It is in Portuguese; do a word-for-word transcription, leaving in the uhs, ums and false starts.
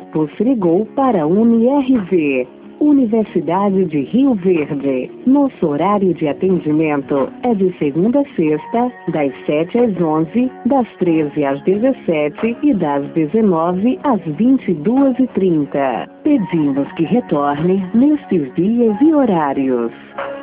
Você ligou para a UniRV, Universidade de Rio Verde. Nosso horário de atendimento é de segunda a sexta, das sete às onze, das treze às dezessete e das dezenove às vinte e duas e trinta. Pedimos que retorne nestes dias e horários.